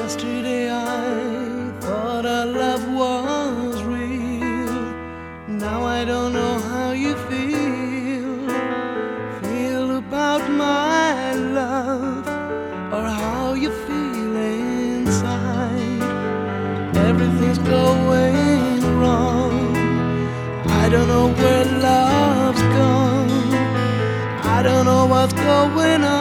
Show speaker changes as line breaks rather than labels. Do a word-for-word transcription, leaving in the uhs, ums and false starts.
Yesterday I thought our love was real. Now I don't know how you feel. Feel about my love, or how you feel inside. Everything's going wrong. I don't know where love's gone. I don't know what's going on.